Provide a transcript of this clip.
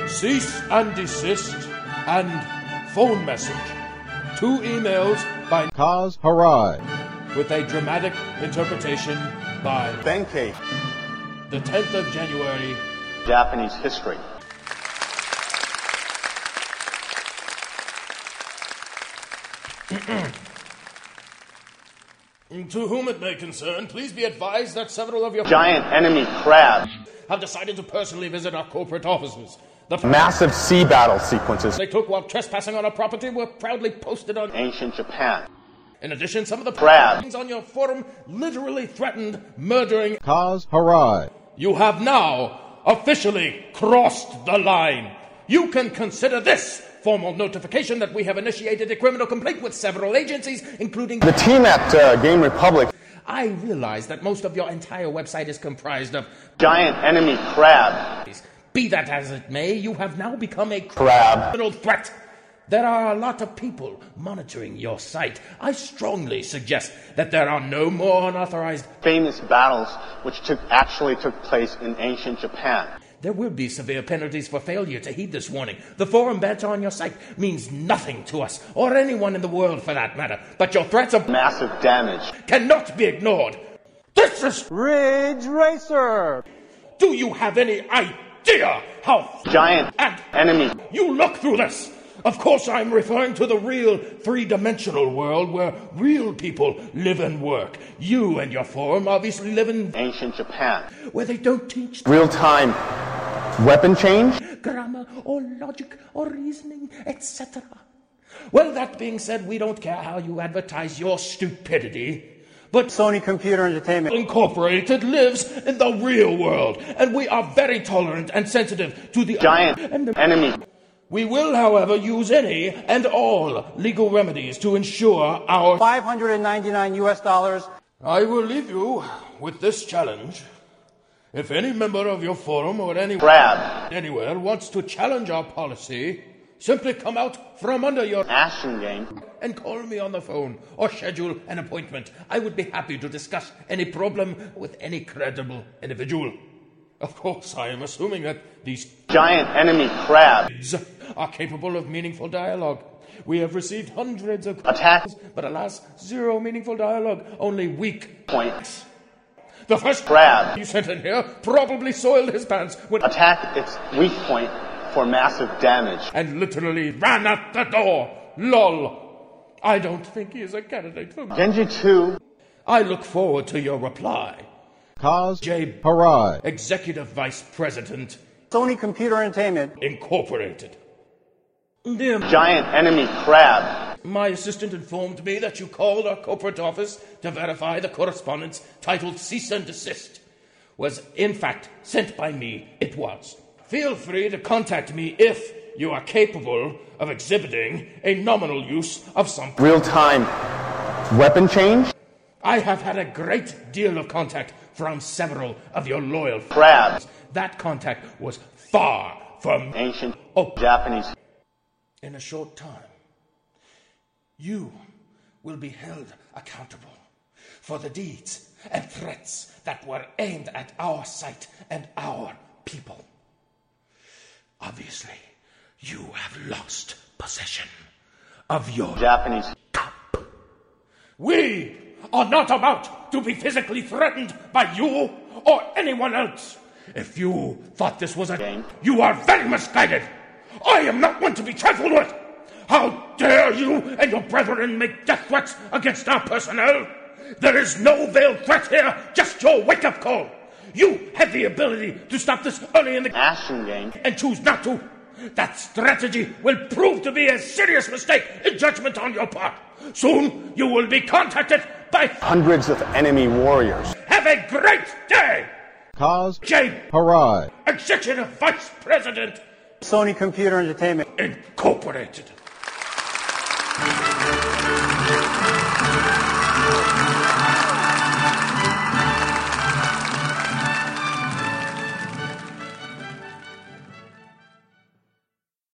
cease and desist, and phone message. 2 emails by Kaz Harai, with a dramatic interpretation by Benkei. The 10th of January, Japanese history. To whom it may concern, please be advised that several of your Giant enemy crabs. have decided to personally visit our corporate offices. The Massive sea battle sequences. they took while trespassing on our property were proudly posted on. Ancient Japan. In addition, some of the Crabs. on your forum literally threatened murdering. Kaz Harai, You have now officially crossed the line. You can consider this formal notification that we have initiated a criminal complaint with several agencies, including The team at Game Republic. I realize that most of your entire website is comprised of. Giant enemy crab. Be that as it may, you have now become a Crab. criminal threat. There are a lot of people monitoring your site. I strongly suggest that there are no more unauthorized. Famous battles which actually took place in ancient Japan. There will be severe penalties for failure to heed this warning. The forum badge on your site means nothing to us, or anyone in the world for that matter, but your threats of Massive damage. cannot be ignored. This is. Ridge Racer! Do you have any idea how Giant and enemy. you look through this? Of course, I'm referring to the real three-dimensional world where real people live and work. You and your forum obviously live in Ancient Japan. where they don't teach Real-time weapon change. grammar or logic or reasoning, etc. Well, that being said, we don't care how you advertise your stupidity. But Sony Computer Entertainment. Incorporated lives in the real world, and we are very tolerant and sensitive to the Giant and the enemy. We will, however, use any and all legal remedies to ensure our. $599 US. I will leave you with this challenge. If any member of your forum or Crab. anywhere wants to challenge our policy, simply come out from under your Action game. and call me on the phone or schedule an appointment. I would be happy to discuss any problem with any credible individual. Of course, I am assuming that these Giant enemy crab. are capable of meaningful dialogue. We have received hundreds of Attack. but alas, zero meaningful dialogue, only weak. Points. The first Crab. you sent in here probably soiled his pants when Attack its weak point for massive damage. and literally ran out the door. Lol. I don't think he is a candidate for me. Genji 2. I look forward to your reply. Kaz J. Harai, Executive Vice President, Sony Computer Entertainment. Incorporated. Dear Giant enemy crab. my assistant informed me that you called our corporate office to verify the correspondence titled Cease and Desist was in fact sent by me. It was. Feel free to contact me if you are capable of exhibiting a nominal use of some. Real-time weapon change. I have had a great deal of contact from several of your loyal Crab. That contact was far from. Ancient Oh. Japanese. In a short time, you will be held accountable for the deeds and threats that were aimed at our site and our people. Obviously, you have lost possession of your Japanese. cup. We are not about to be physically threatened by you or anyone else. If you thought this was a Game. you are very misguided. I am not one to be trifled with. How dare you and your brethren make death threats against our personnel? There is no veiled threat here, just your wake-up call. You have the ability to stop this early in the Action game. and choose not to. That strategy will prove to be a serious mistake in judgment on your part. Soon you will be contacted by. Hundreds of enemy warriors. Have a great day! Kaz J. Harai. Executive Vice President, Sony Computer Entertainment. Incorporated.